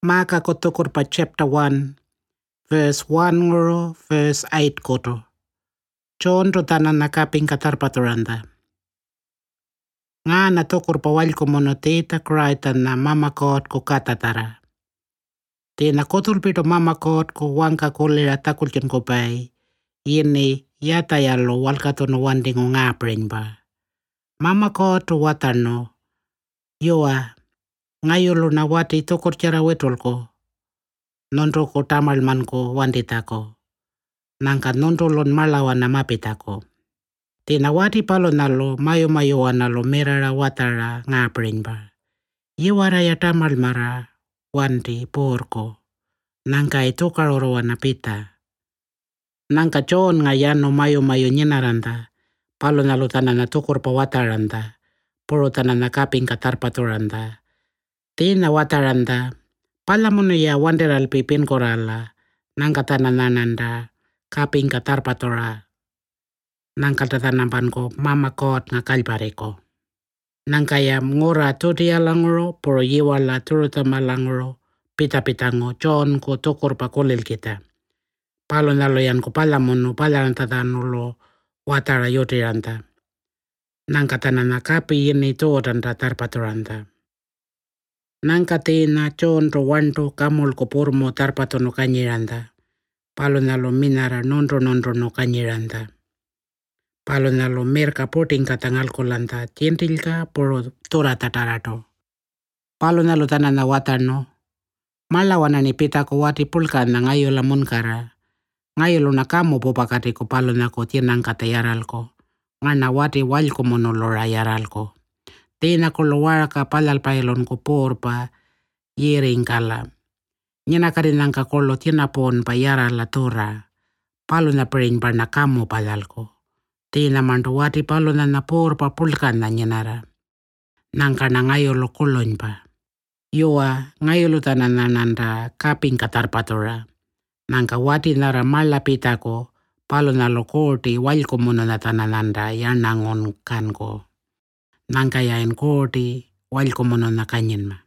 Maka kotokur pa chapter 1, verse 1 ngoro, verse 8 koto. Chonto tanan nakaping katarpaturanda. Nga natokur pa wal ko monoteta kraitan na mama kot ko katatara. Tina kotul pito mama kot ko wangka kulira takulchen ko bay. Yini yata yalo walkato no wanding o ngapring ba. Mama kot watano. Yoa. Ngayolo na wati tokur cara wetol ko. Nonto ko tamal man ko wandita ko. Nangka nonto lon malawan na mapita ko. Tina wati palo nalo mayo nalo merara watara ngapring ba. Iwara ya tamal mara wandi porko. Nangka itu karoro wanapita. Nangka chon ngayano mayo nyinaranda. Palo nalo tanana tukur pa wataranda. Puro tanana kaping katarpaturanda. Tina wataranda. Palamuno ya wanderal pipin korala. Nangka tanananda kaping katarpatura. Nangka tatanampan ko mama kot nga kalpareko. Nangka ya ngora tuti alangro puro yiwala turuta malangro. Pita-pitango chon ko tukur pa kulil kita. Palo nalo yan ko palamuno palaranta tanulo watara yotiranta. Nangka tanana kapi yini tuotanta tarpaturanta. Nangka tina chon ro wanto kamul ko purmo tarpatono kanyiranta. Palo nalo minara nondro no kanyiranta. Palo nalo merka puting katangal kolanta tientilka puro turata tarato. Palo nalo tanana watano. Malawana ni pita ko wati pulkan na ngayo lamun kara. Ngayo na kamo popakati ko palo na ko tienang katayaral ko. Ngana wati wal ko monolora yaral ko. Tina ko luwara ka palal pailon ko porpa yering kala. Nyana karinang ka kolo tina pon pa yaral la tora. Palo na pering pa na kamo palal ko. Tina manto wati palo na porpa pulkan na nyanara. Nangka na ngayo lo kolon pa. Yoa ngayo lo tanananda kaping katarpatura. Nangka wati nara malapita ko. Palo na lo korti wal ko muna na tanananda yan nangon kan ko. Nangka yain korti wal ko muna na kanyin ma.